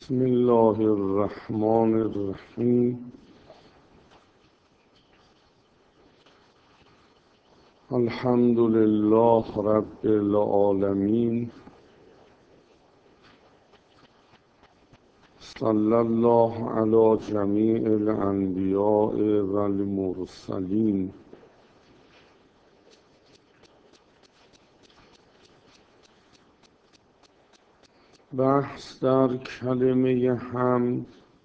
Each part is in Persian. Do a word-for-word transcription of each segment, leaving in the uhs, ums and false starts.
بسم الله الرحمن الرحیم. الحمد لله رب العالمین. صلی الله علی جمیع الانبیاء و المرسلین. بحث در کلمه حمد،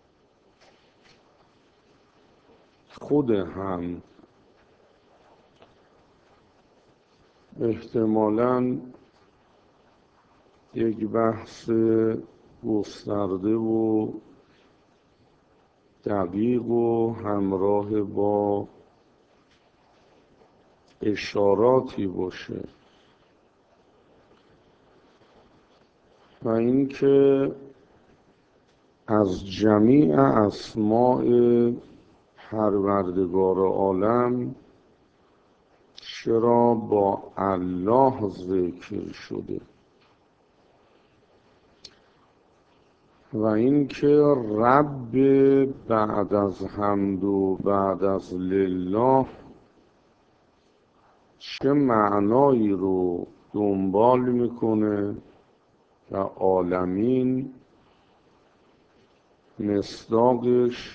خود حمد احتمالاً یک بحث گسترده و دقیق و همراه با اشاراتی باشه و اینکه از جمیع اسماء پروردگار عالم چرا با الله ذکر شده و اینکه رب بعد از حمد و بعد از لله چه معنایی رو دنبال میکنه و عالمین مصداقش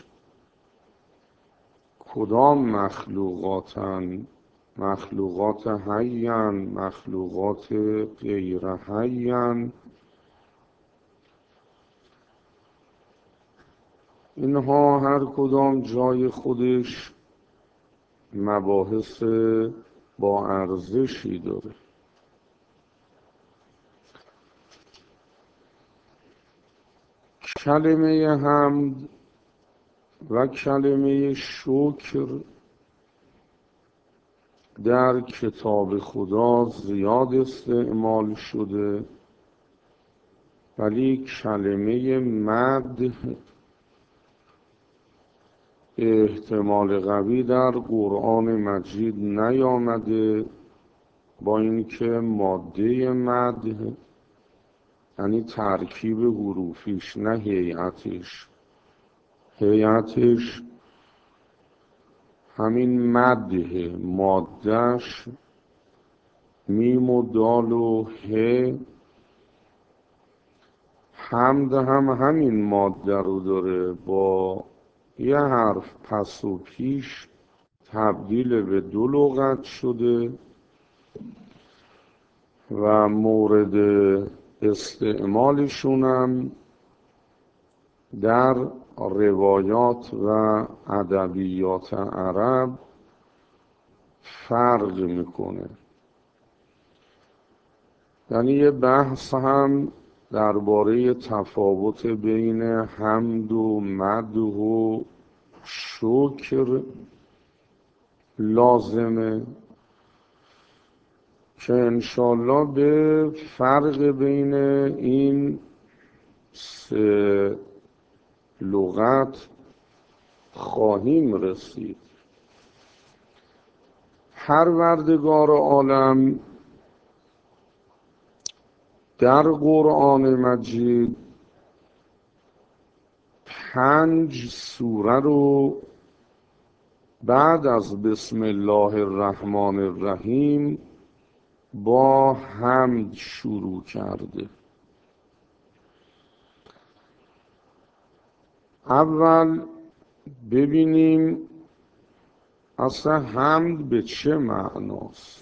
کدام مخلوقاتن، مخلوقات حیان، مخلوقات غیر حیان. اینها هر کدام جای خودش مباحث با ارزشی داره. کلمه حمد و کلمه شکر در کتاب خدا زیاد استعمال شده، ولی کلمه مدح احتمال قوی در قرآن مجید نیامده، با اینکه ماده مدح یعنی ترکیب حروفیش نه هیئتش، هیئتش همین مدح، مادهش میم و دال و ه. حمد هم همین ماده رو داره، با یه حرف پس و پیش تبدیل به دو لغت شده و مورد استعمالشون هم در روایات و ادبیات عرب فرق میکنه. یعنی یه بحث هم درباره تفاوت بین حمد و مدح و شکر لازمه که انشالله به فرق بین این سه لغت خواهیم رسید. پروردگار عالم در قرآن مجید پنج سوره رو بعد از بسم الله الرحمن الرحیم با حمد شروع کرده. اول ببینیم اصلا حمد به چه معناست.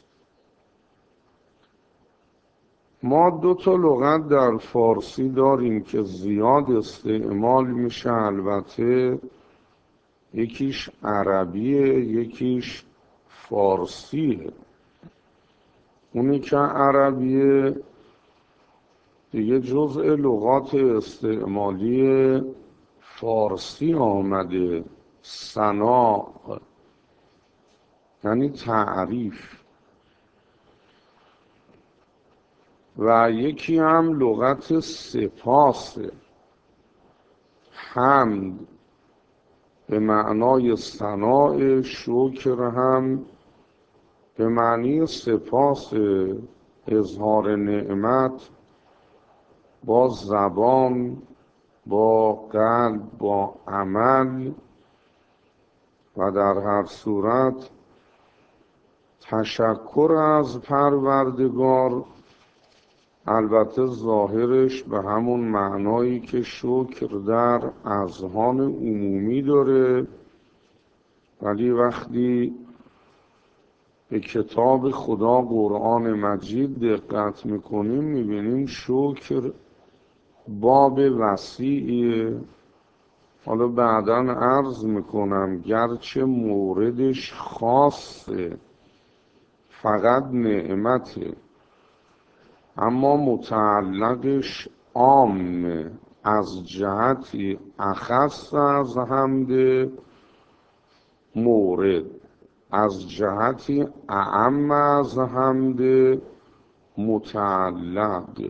ما دو تا لغت در فارسی داریم که زیاد استعمال میشه، البته یکیش عربیه یکیش فارسیه. اونی که عربیه دیگه جزء لغات استعمالی فارسی آمده، ثنا یعنی تعریف، و یکی هم لغت سپاسه. حمد به معنای ثناء، شکر هم به معنی سپاس، اظهار نعمت با زبان با قلب، با عمل، و در هر صورت تشکر از پروردگار البته ظاهرش به همون معنایی که شکر در اذهان عمومی داره، ولی وقتی به کتاب خدا قرآن مجید دقت میکنیم میبینیم شکر باب وسیعیه. حالا بعداً عرض میکنم گرچه موردش خاصه، فقط نعمته، اما متعلقش عامه، از جهتی اخص از حمد مورد، از جهتی اعم از حمد متعلق.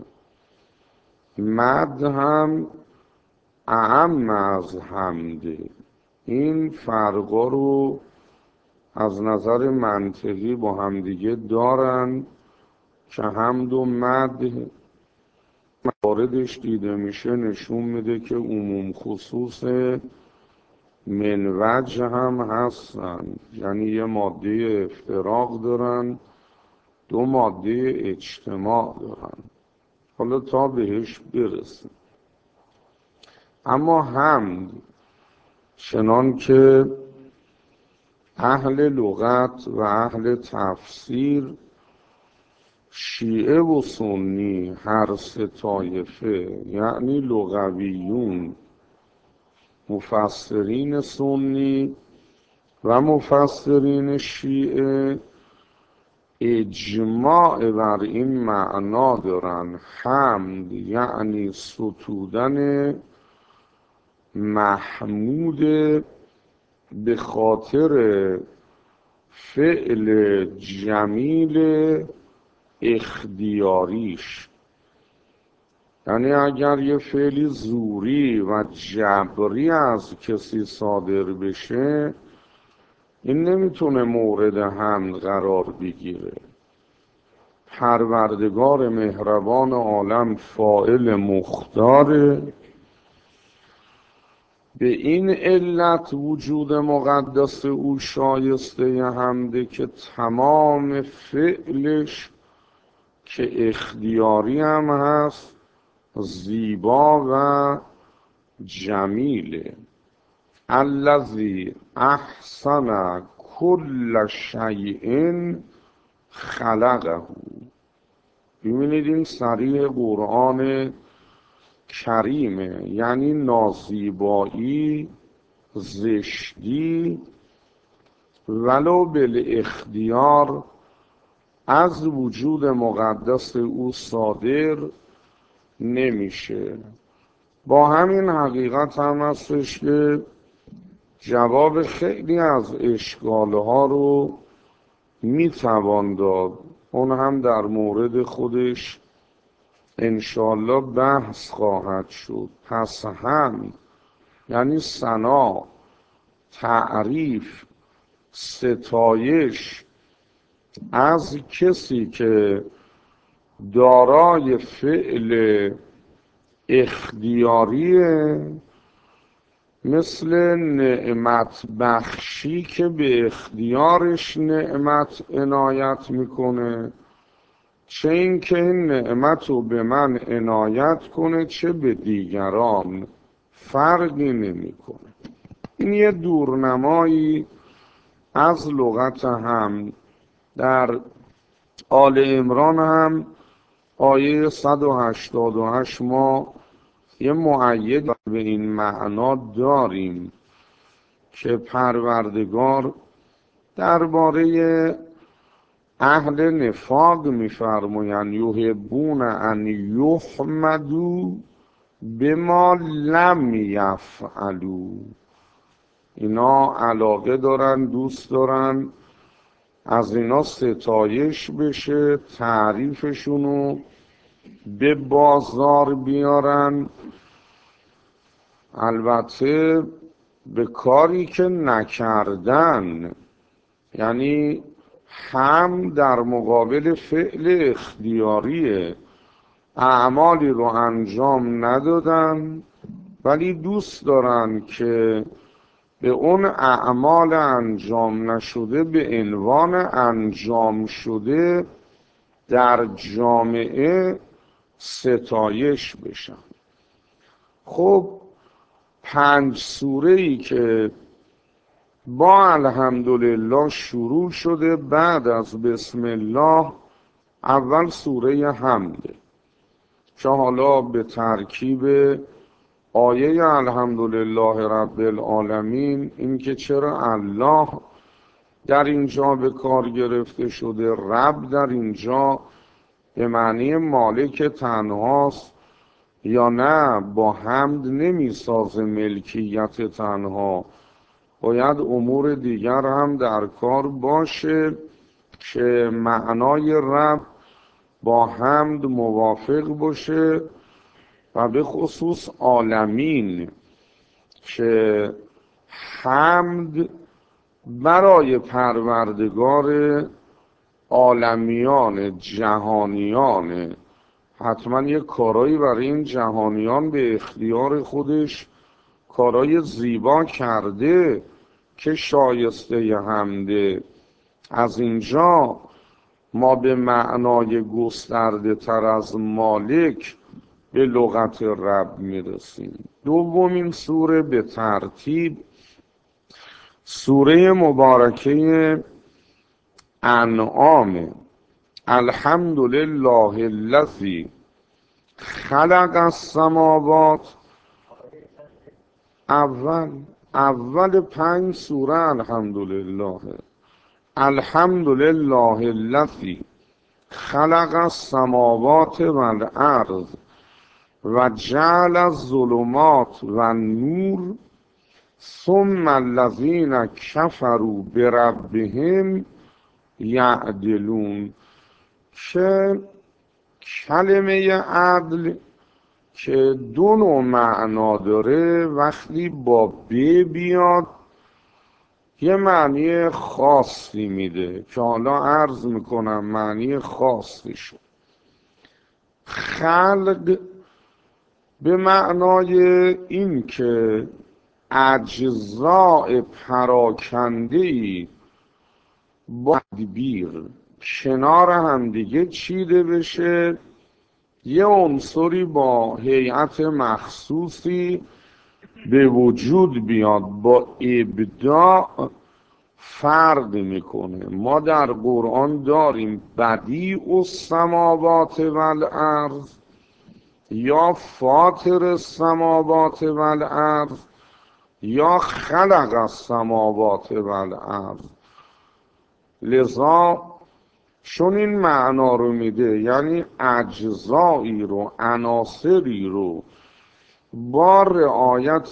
مد هم اعم از حمده. این فرقا رو از نظر منطقی با همدیگه دارن که حمد و مد واردش دیده میشه نشون میده که عموم خصوص من وجه هم هستن، یعنی یه ماده افتراق دارن، دو ماده اجتماع دارن. حالا تا بهش برسیم. اما حمد چنان که اهل لغت و اهل تفسیر، شیعه و سنی، هر سه طایفه، یعنی لغویون، مفسرین سنی و مفسرین شیعه، اجماع بر این معنا دارن حمد یعنی ستودن محمود به خاطر فعل جمیل اختیاریش. یعنی اگر یه فعلی زوری و جبری از کسی صادر بشه، این نمیتونه مورد حمد قرار بگیره. پروردگار مهربان عالم فاعل مختاره، به این علت وجود مقدس او شایسته حمده که تمام فعلش که اختیاری هم هست زیبا و جمیله. الذی احسن کل شیء خلقه. ببینید این صریح قرآن کریمه، یعنی نازیبایی، زشتی ولو بالاختیار از وجود مقدس او صادر نمیشه. با همین حقیقت هم هستش که جواب خیلی از اشکالها رو میتوان داد. اون هم در مورد خودش انشالله بحث خواهد شد. پس هم یعنی ثنا، تعریف، ستایش از کسی که دارای فعل اختیاریه، مثل نعمت بخشی که به اختیارش نعمت عنایت میکنه، چه این که این نعمت رو به من عنایت کنه چه به دیگران، فرقی نمیکنه. این یه دورنمایی از لغت هم. در آل عمران هم آیه صد و هشتاد و هشت ما یه مؤید به این معنا داریم که پروردگار درباره اهل نفاق می‌فرمایند یحبون ان یحمدوا بما لم یفعلوا. اینا علاقه دارن، دوست دارن از اینا ستایش بشه، تعریفشونو به بازار بیارن، البته به کاری که نکردن. یعنی هم در مقابل فعل اختیاریه، اعمالی رو انجام ندادن ولی دوست دارن که به اون اعمال انجام نشده به عنوان انجام شده در جامعه ستایش بشن. خب پنج سوره‌ای که با الحمدلله شروع شده بعد از بسم الله، اول سوره حمده که حالا به ترکیب آیه الحمدلله رب العالمین، این که چرا الله در اینجا به کار گرفته شده، رب در اینجا به معنی مالک تنهاست یا نه با حمد نمی سازه ملکیت تنها، باید امور دیگر هم در کار باشه که معنای رب با حمد موافق باشه و به خصوص عالمین که حمد برای پروردگار عالمیان جهانیان، حتما یک کارایی برای این جهانیان به اختیار خودش کارای زیبا کرده که شایسته حمده. از اینجا ما به معنای گسترده تر از مالک به لغت رب میرسیم. دومین سوره به ترتیب سوره مبارکه انعام، الحمدلله الذی خلق السماوات. اول اول پنج سوره الحمدلله، الحمدلله الذی خلق السماوات والارض و جعل الظلمات و النور ثم الذین کفروا بربهم یعدلون. که کلمه عدل که دو نوع معنا داره، وقتی با ب بیاد یه معنی خاصی میده که حالا عرض میکنم معنی خاصی شد. خلق به معنای این که اجزاء پراکنده‌ای با تدبیر کنار هم دیگه چیده بشه، یه عنصری با هیئت مخصوصی به وجود بیاد، با ابداع فرق میکنه. ما در قرآن داریم بدیع السماوات والارض یا فاطر السماوات والارض یا خلق السماوات والارض. لذا چون این معنا رو میده، یعنی اجزایی رو، عناصری رو با رعایت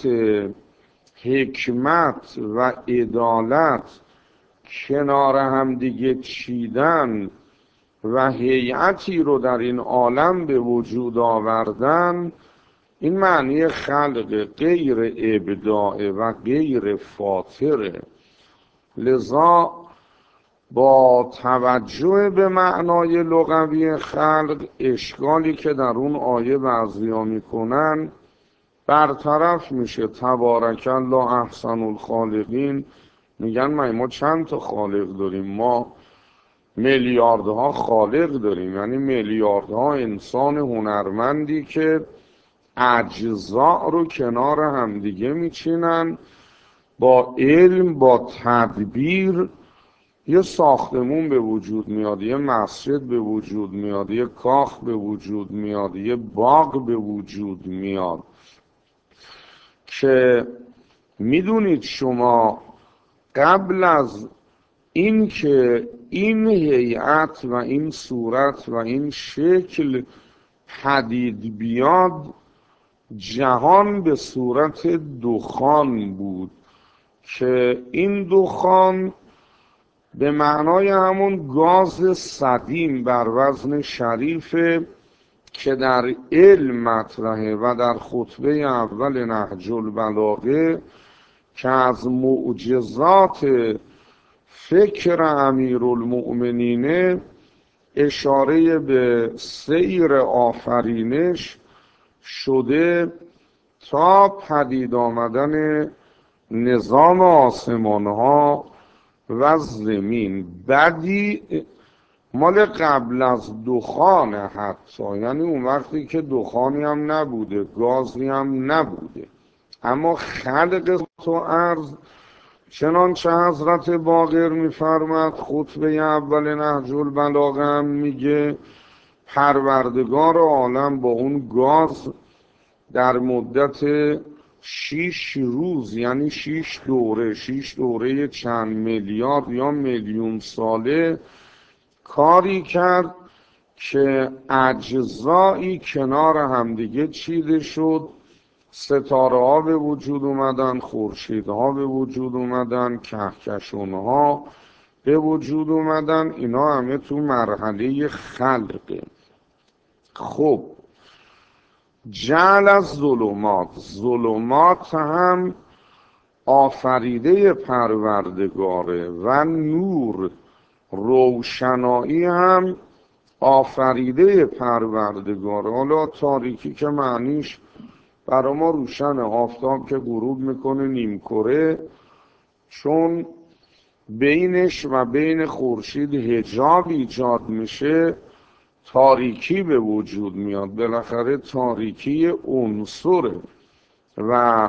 حکمت و عدالت کنار هم دیگه چیدن و هیئتی رو در این عالم به وجود آوردن، این معنی خلق، غیر ابداع و غیر فاطره. لذا با توجه به معنای لغوی خلق، اشکالی که در اون آیه بعضیا میکنن برطرف میشه. تبارک الله احسن الخالقین. میگن ما چند تا خالق داریم؟ ما میلیاردها خالق داریم، یعنی میلیاردها انسان هنرمندی که اجزا رو کنار همدیگه میچینن، با علم، با تدبیر یه ساختمون به وجود میاد، یه مسجد به وجود میاد، یه کاخ به وجود میاد، یه باغ به وجود میاد. که میدونید شما قبل از این که این هیئت و این صورت و این شکل پدید بیاد، جهان به صورت دخان بود که این دخان به معنای همون گاز سدیم بر وزن شریفه که در علم مطرحه و در خطبه اول نهج البلاغه که از معجزات فکر امیرالمؤمنین اشاره به سیر آفرینش شده تا پدید آمدن نظام آسمان ها و زمین. بدیع مال قبل از دخان حتی، یعنی اون وقتی که دخانی هم نبوده، گازی هم نبوده. اما خلق تو عرض چنانچه حضرت باقر میفرمد، خطبه اول نهج البلاغه هم میگه پروردگار عالم با اون گاز در مدت شیش روز، یعنی شیش دوره شیش دوره چند میلیارد یا میلیون ساله کاری کرد که اجزایی کنار همدیگه چیده شد. ستاره ها به وجود اومدن، خورشید ها به وجود اومدن، کهکشان ها به وجود اومدن. اینا همه تو مرحله خلقه. خب جعل از ظلمات، ظلمات هم آفریده پروردگاره و نور، روشنایی هم آفریده پروردگاره. حالا تاریکی که معنیش برای ما روشن، آفتاب که غروب میکنه نیمکره، چون بینش و بین خورشید حجاب ایجاد میشه تاریکی به وجود میاد. بالاخره تاریکی عنصره و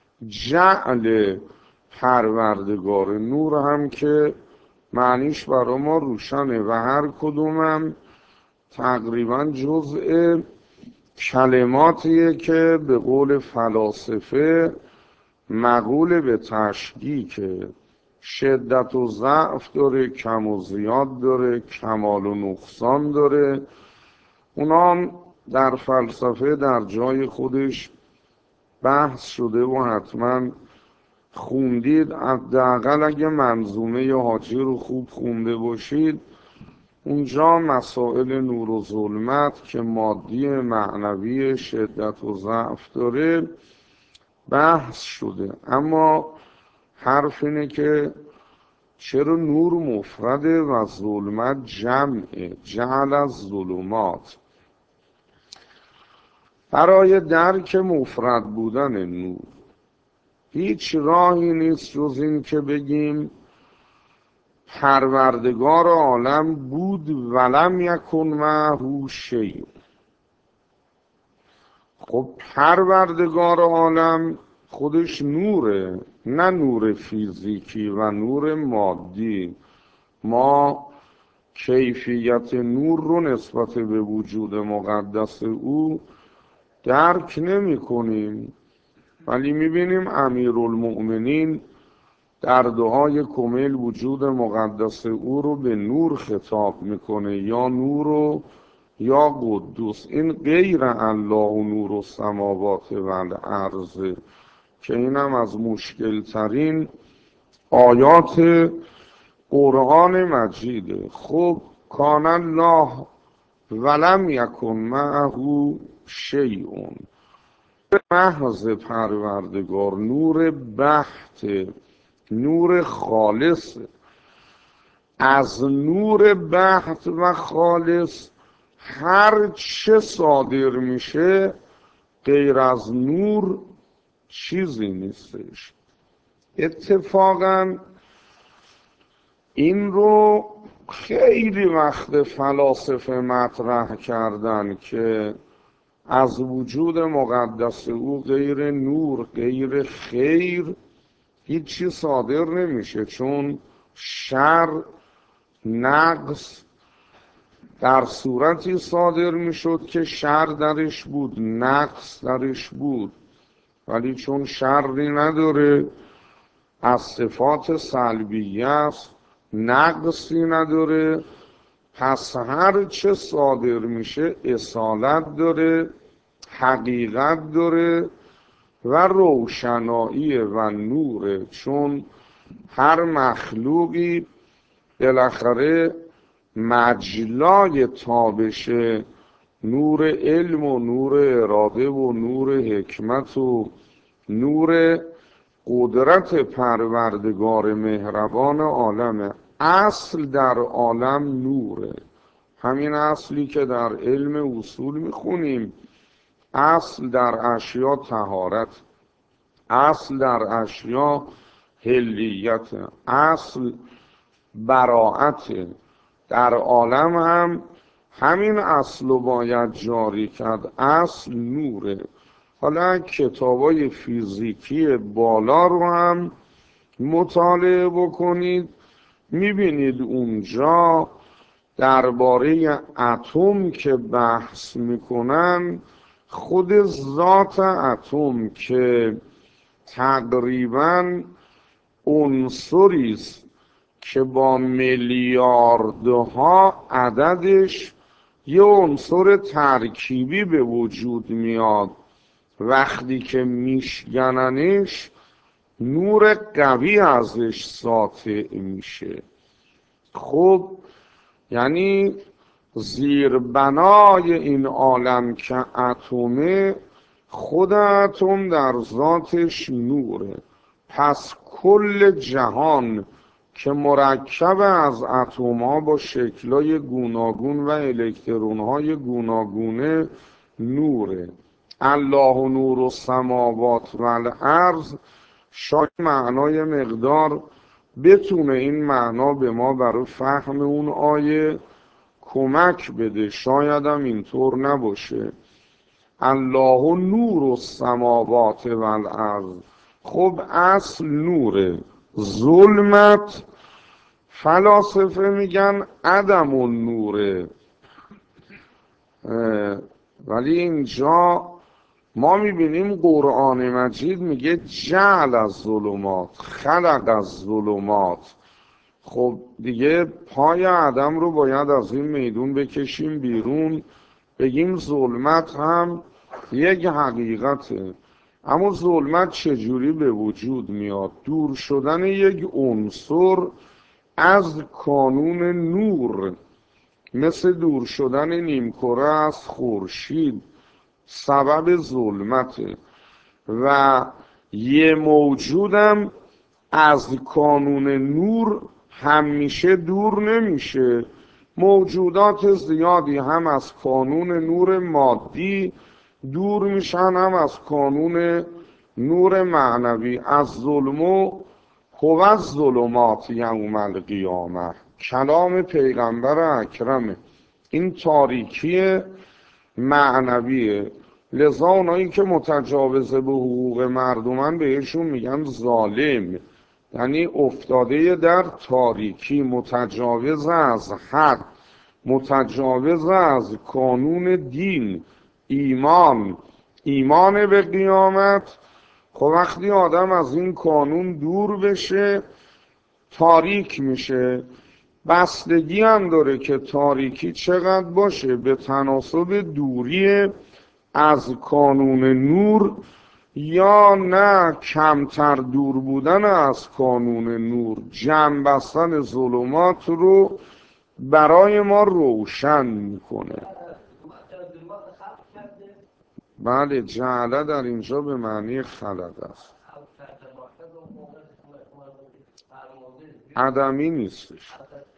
جعل پروردگار. نور هم که معنیش برای ما روشنه و هر کدومم تقریبا جزء کلماتیه که به قول فلاسفه مقول به تشکیکه. شدت و ضعف داره، کم و زیاد داره، کمال و نقصان داره. اونا هم در فلسفه در جای خودش بحث شده و حتما خوندید. حداقل اگه منظومه حاجی رو خوب خونده باشید، اونجا مسائل نور و ظلمت که مادی معنوی شدت و ضعف داره بحث شده. اما حرف اینه که چرا نور مفرده و ظلمت جمعه؟ جعل از ظلمات. برای درک مفرد بودن نور هیچ راهی نیست جز این که بگیم پروردگار عالم بود ولم یکن معه شیء. خب پروردگار عالم خودش نوره، نه نور فیزیکی و نور مادی. ما کیفیت نور رو نسبت به وجود مقدس او درک نمی کنیم، ولی می بینیم امیرالمؤمنین در دعای کمیل وجود مقدس او رو به نور خطاب میکنه، یا نور و یا قدوس. این غیر الله و نور و سماوات و الارض که اینم از مشکل ترین آیات قرآن مجیده. خب کان الله ولم یکن معه شیء، محض پروردگار نور بحت، نور خالص. از نور بحت و خالص هر چه صادر میشه غیر از نور چیزی نیستش. اتفاقا این رو خیلی وقت فلاسفه مطرح کردن که از وجود مقدس او غیر نور، غیر خیر هیچی صادر نمیشه، چون شر، نقص در صورتی صادر میشد که شر درش بود، نقص درش بود. ولی چون شری نداره، از صفات سلبیه است، نقصی نداره، پس هر چه صادر میشه اصالت داره، حقیقت داره و روشنایی و نوره. چون هر مخلوقی بالاخره مجلای تابش نور علم و نور اراده و نور حکمت و نور قدرت پروردگار مهربان عالمه. اصل در عالم نوره، همین اصلی که در علم اصول میخونیم اصل در اشیا طهارت، اصل در اشیا حلیت، اصل براعت. در عالم هم همین اصل رو باید جاری کرد، اصل نوره. حالا کتابای فیزیکی بالا رو هم مطالعه بکنید، میبینید اونجا درباره اتم که بحث میکنن، خود ذات اتم که تقریبا عنصری است که با میلیاردها عددش یه عنصر ترکیبی به وجود میاد، وقتی که میشکننش نور قوی ازش ساطع میشه. خب یعنی زیربنای این عالم که اتمه، خود اتم در ذاتش نوره. پس کل جهان که مرکب از اتم ها با شکلای گوناگون و الکترون های گوناگونه نوره. الله نور السماوات و الارض، شاید معنای مقدار بتونه این معنا به ما برای فهم اون آیه کمک بده، شاید هم اینطور نباشه. الله نور السماوات و الارض، خب اصل نوره. ظلمت فلاسفه میگن عدم النوره، ولی اینجا ما میبینیم قرآن مجید میگه جعل از ظلمات، خلق از ظلمات. خب دیگه پای عدم رو باید از این میدون بکشیم بیرون، بگیم ظلمت هم یک حقیقته. اما ظلمت چجوری به وجود میاد؟ دور شدن یک عنصر از کانون نور، مثل دور شدن نیمکره از خورشید، سبب ظلمته. و یه موجودم از کانون نور همیشه دور نمیشه. موجودات زیادی هم از کانون نور مادی دور میشن، هم از کانون نور معنوی. از ظلمو هو الظلمات یوم القیامه، کلام پیغمبر اکرمه. این تاریکی معنویه. لذا اونایی که متجاوزه به حقوق مردمن بهشون میگن ظالم، یعنی افتاده در تاریکی، متجاوز از حد، متجاوز از کانون دین، ایمان، ایمان به قیامت. خب وقتی آدم از این کانون دور بشه تاریک میشه. بستگی هم داره که تاریکی چقدر باشه، به تناسب دوری از کانون نور یا نه کمتر دور بودن از کانون نور جمع بستن ظلمات رو برای ما روشن میکنه. بله، جعله در اینجا به معنی خلق است، عدمی نیستش.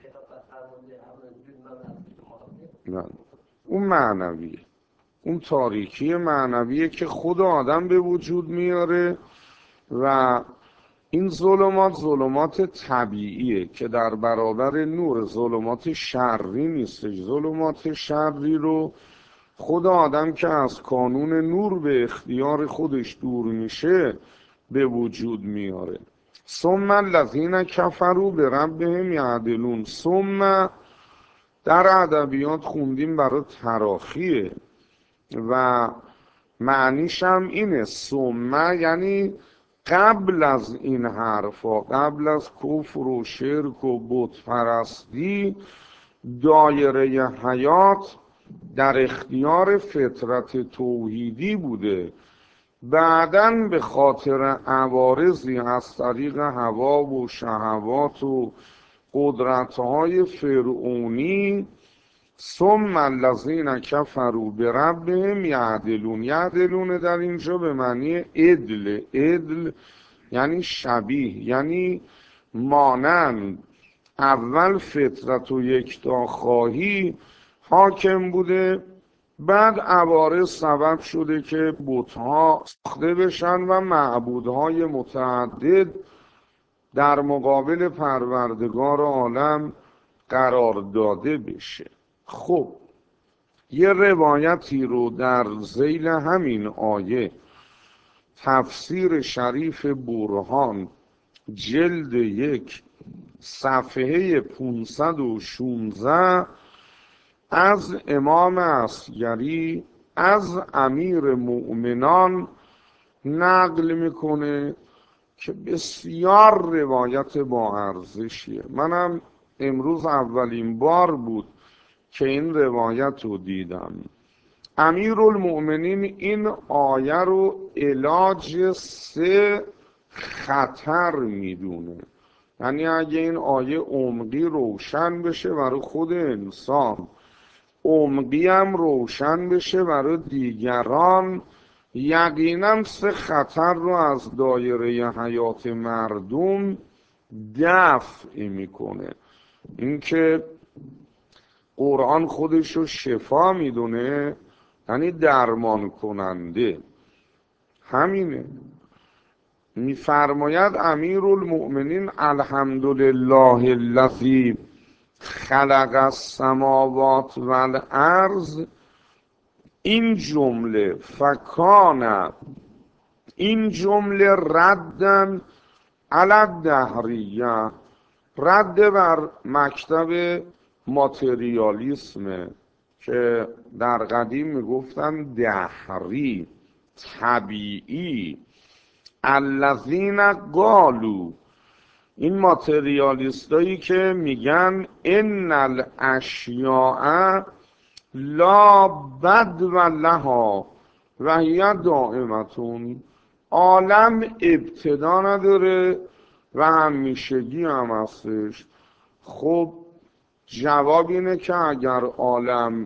نه، اون معنویه، اون تاریکی معنویه که خود آدم به وجود میاره. و این ظلمات ظلمات طبیعیه که در برابر نور، ظلمات شرعی نیستش. ظلمات شرعی رو خود آدم که از کانون نور به اختیار خودش دور میشه به وجود میاره. ثم الذین کفروا بربهم یعدلون. ثم در ادبیات خوندیم برای تراخیه و معنیش هم اینه. ثم یعنی قبل از این حرفا، قبل از کفر و شرک و بت پرستی، دایره حیات در اختیار فطرت توحیدی بوده. بعداً به خاطر عوارضی از طریق هوا و شهوات و قدرت‌های فرعونی، ثم الذین کفروا بربهم یعدلون. یعدلون در اینجا به معنی عدل. عدل یعنی شبیه، یعنی مانند. اول فطرت و یکتاخواهی حاکم بوده، بعد عوارض سبب شده که بت‌ها ساخته بشن و معبودهای متعدد در مقابل پروردگار عالم قرار داده بشه. خب یه روایتی رو در ذیل همین آیه تفسیر شریف برهان جلد یک صفحه پانصد و شانزده از امام اصغری از امیر مؤمنان نقل میکنه که بسیار روایت با ارزشیه. منم امروز اولین بار بود که این روایت رو دیدم. امیرالمؤمنین این آیه رو علاج سه خطر میدونه. یعنی اگه این آیه عمقی روشن بشه برای خود انسان، عمقی هم روشن بشه برای دیگران، یقینا سه خطر رو از دایره حیات مردم دفع میکنه. اینکه قرآن خودش رو شفا میدونه، یعنی درمان کننده. همینه. میفرماید امیرالمؤمنین الحمدلله الذی خلق السماوات والارض، این جمله فکان، این جمله ردن علی الدهریه، رد بر مکتب ماتریالیسم که در قدیم میگفتن دهری، طبیعی. الذین قالوا، این ماتریالیستایی که میگن ان الاشیاء لا بدو لها و هی دائمتون، عالم ابتدا نداره و همیشگی هم هستش. خب جواب اینه که اگر عالم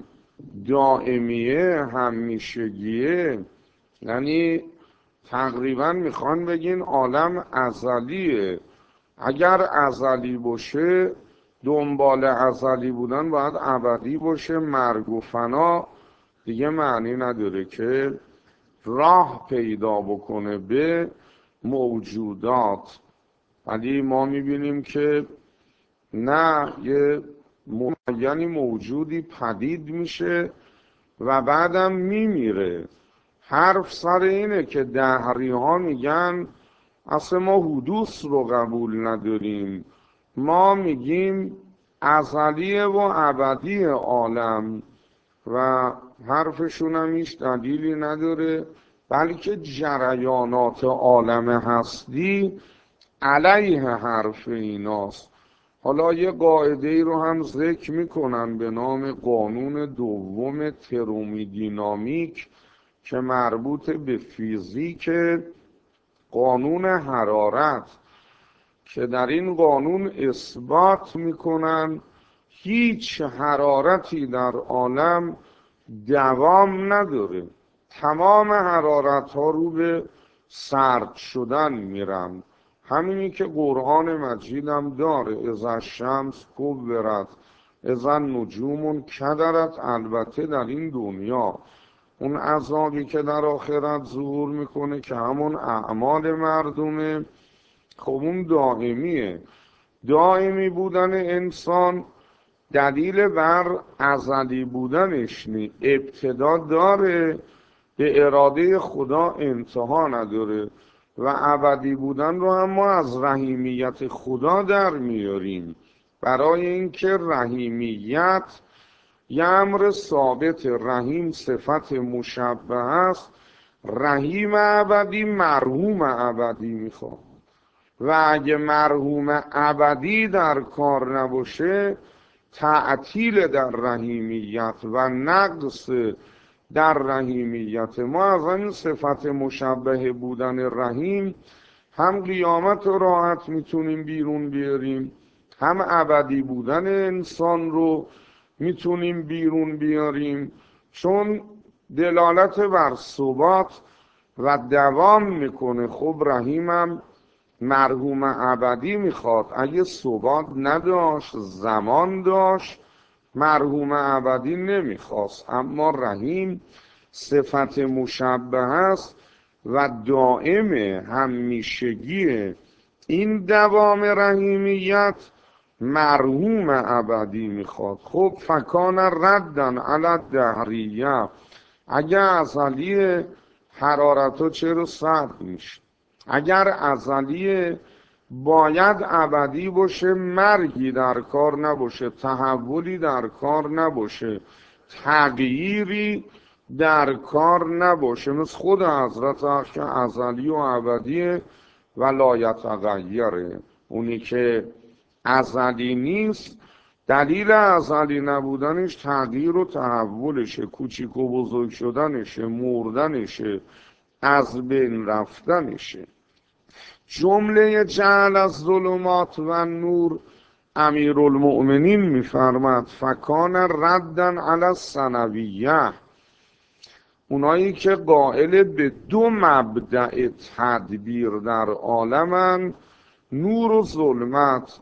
دائمیه، همیشگیه، یعنی تقریبا میخوان بگین عالم ازلیه. اگر ازلی باشه دنبال ازلی بودن باید ابدی باشه. مرگ و فنا دیگه معنی نداره که راه پیدا بکنه به موجودات. ولی ما میبینیم که نه، یه معینی موجودی پدید میشه و بعدم میمیره. حرف سر اینه که دهری ها میگن اصلا ما حدوث رو قبول نداریم، ما میگیم ازلیه و ابدی عالم، و حرفشون هم هیچ دلیلی نداره، بلکه جریانات عالم هستی علیه حرف ایناست. حالا یه قاعده ای رو هم ذکر میکنن به نام قانون دوم ترومیدینامیک که مربوط به فیزیک، قانون حرارت، که در این قانون اثبات میکنن هیچ حرارتی در عالم دوام نداره. تمام حرارت ها رو به سرد شدن میرن. همینی که قرآن مجید هم داره، اذا الشمس کورت اذا النجوم کدرت. البته در این دنیا اون عذابی که در آخرت ظهور میکنه که همون اعمال مردمه، خب اون دائمیه. دائمی بودن انسان دلیل بر ازلی بودنش نی، ابتدا داره، به اراده خدا انتها نداره. و ابدی بودن رو هم ما از رحیمیت خدا در میاریم. برای اینکه رحیمیت یه امر ثابت، رحیم صفت مشبه است، رحیم ابدی مرحوم ابدی میخواد. و اگه مرحوم ابدی در کار نباشه، تعطیل در رحیمیت و نقص در رحیمیت. ما از این صفت مشبه بودن رحیم هم قیامت رو راحت میتونیم بیرون بیاریم، هم ابدی بودن انسان رو میتونیم بیرون بیاریم، چون دلالت بر ثبات و دوام میکنه. خب رحیمم مرحوم ابدی میخواد. اگه ثبات نداشت، زمان داشت، مرحوم ابدی نمیخواست، اما رحیم صفت مشبه است و دائم همیشگی این دوام رحیمیت مرحوم ابدی میخواد. خب فکان ردن علی الدهریه، اگر ازلیه حرارتو چرا سرد میشه؟ اگر ازلیه باید ابدی باشه، مرگی در کار نباشه، تحولی در کار نباشه، تغییری در کار نباشه، مثل خود حضرت حق که ازلی و ابدیه و لا یتغیره. اونی که ازلی نیست، دلیل ازلی نبودنش تغییر و تحولشه، کوچیک و بزرگ شدنشه، مردنشه، از بین رفتنشه. جمله جعل از ظلمات و نور امیرالمؤمنین میفرماد فکان ردن علی الثانویه، اونایی که قائل به دو مبدأ تدبیر در عالمن، نور و ظلمت،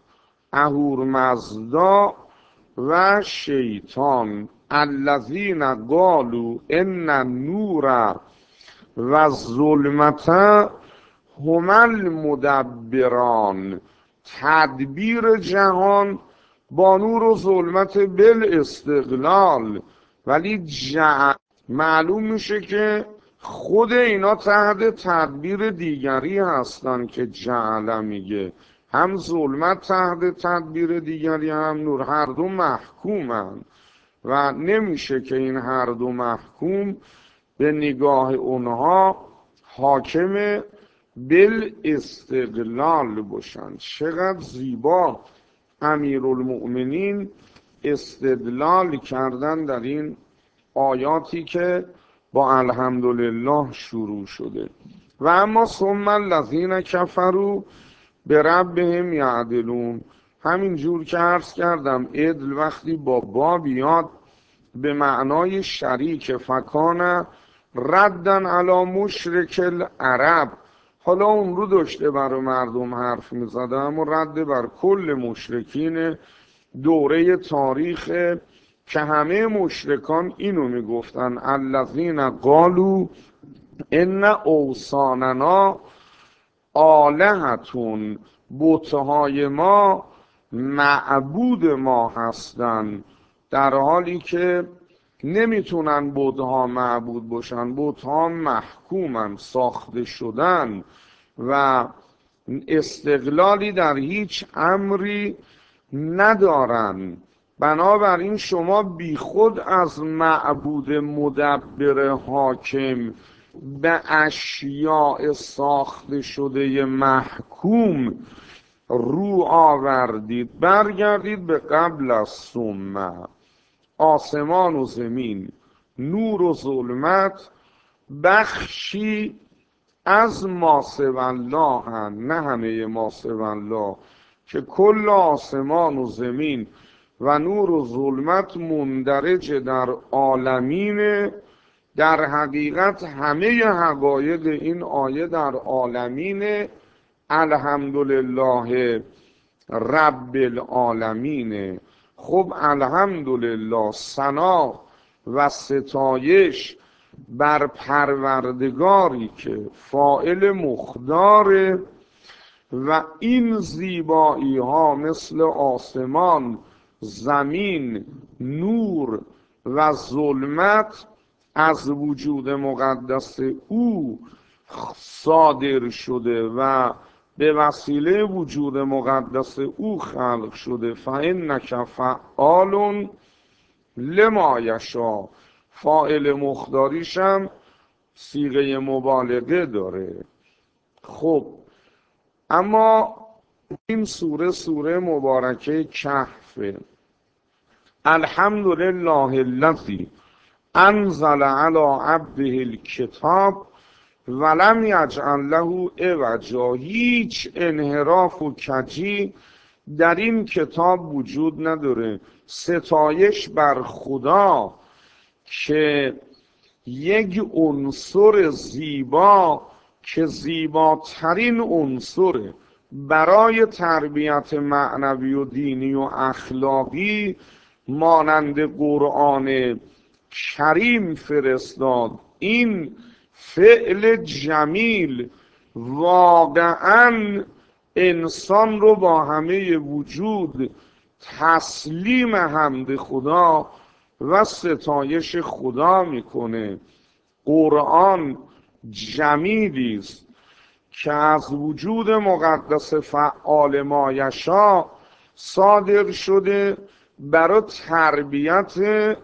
اهورمزدا و شیطان، الذین قالوا ان النور و الظلمت هما المدبران، تدبیر جهان با نور و ظلمت بالاستقلال، ولی جعل معلوم میشه که خود اینا تحت تدبیر دیگری هستن که جعل میگه، هم ظلمت تحت تدبیر دیگری هم نور، هر دو محکومن و نمیشه که این هر دو محکوم به نگاه اونها حاکم بالاستقلال باشن. چقدر زیبا امیرالمؤمنین استدلال کردن در این آیاتی که با الحمدلله شروع شده. و اما ثم الذین کفروا بربهم یعدلون، همین جور که عرض کردم عدل وقتی با با بیاد به معنای شریک، فکان ردن علی مشرک العرب، حالا اون رو داشته برای مردم حرف میزده، اما رد بر کل مشرکین دوره تاریخ که همه مشرکان اینو میگفتن، الذین قالوا ان اوثاننا آلهتون، بتهای ما معبود ما هستن، در حالی که نمیتونن بتها معبود باشن، بتها محکومن، ساخته شدن و استقلالی در هیچ امری ندارن. بنابراین شما بیخود از معبود مدبر حاکم به اشیاء ساخته شده محکوم رو آوردید. برگردید به قبل از ثم، آسمان و زمین، نور و ظلمت بخشی از ما سوی الله هن، نه همه ما سوی الله، که کل آسمان و زمین و نور و ظلمت مندرج در عالمین. در حقیقت همه حقایق این آیه در عالمین الحمدلله رب العالمین. خب الحمدلله ثنا و ستایش بر پروردگاری که فاعل مقدار و این زیبایی ها مثل آسمان، زمین، نور و ظلمت از وجود مقدس او صادر شده و به وسیله وجود مقدس او خلق شده. فإنک فعال لما یشاء، فاعل مقداریش هم صیغه مبالغه داره. خب اما این سوره سوره مبارکه کهفه. الحمدلله الذی انزل علی عبده الکتاب ولم یجعل له عوجا، هیچ انحراف و کجی در این کتاب وجود نداره. ستایش بر خدا که یک عنصر زیبا که زیباترین عنصر برای تربیت معنوی و دینی و اخلاقی مانند قرآن کریم فرستاد. این فعل جمیل واقعا انسان رو با همه وجود تسلیم حمد خدا و ستایش خدا میکنه. قرآن جمیلی است که از وجود مقدس فعال ما یشا صادر شده برای تربیت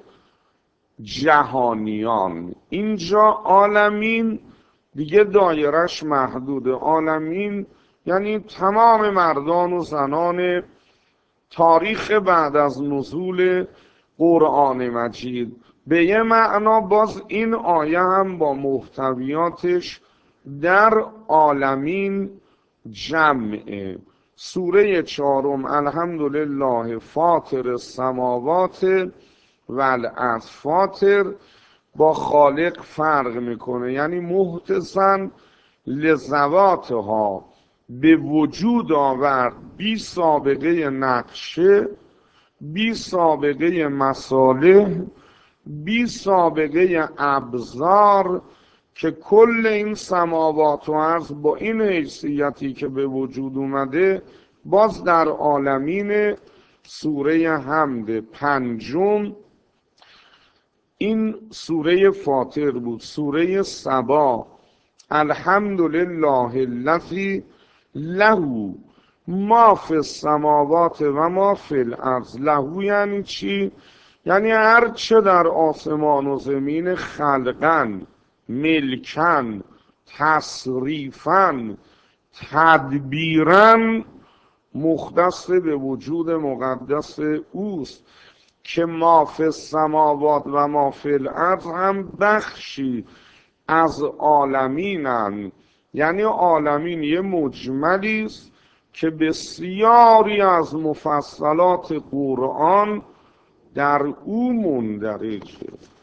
جهانیان. اینجا عالمین دیگه دایرش محدوده. عالمین یعنی تمام مردان و زنان تاریخ بعد از نزول قرآن مجید. به یه معنا باز این آیه هم با محتویاتش در عالمین جمعه. سوره چهارم الحمدلله فاطر السماوات والارض. فاطر با خالق فرق میکنه، یعنی محتسن لذواتها، به وجود آورد بی سابقه نقشه، بی سابقه مصالح، بی سابقه ابزار، که کل این سماوات و ارض با این حیثیتی که به وجود اومده باز در عالمین سوره حمد پنجم. این سوره فاطر بود. سوره سبا الحمدلله الذی له ما فی السماوات و ما فی الارض. له یعنی چی؟ یعنی هر چه در آسمان و زمین خلقن، ملکن، تصریفن، تدبیرن مختص به وجود مقدس اوست. که ما فی السماوات و ما فی الارض هم بخشی از عالمینن، یعنی عالمین یه مجملی است که بسیاری از مفصلات قرآن در او مندرجه.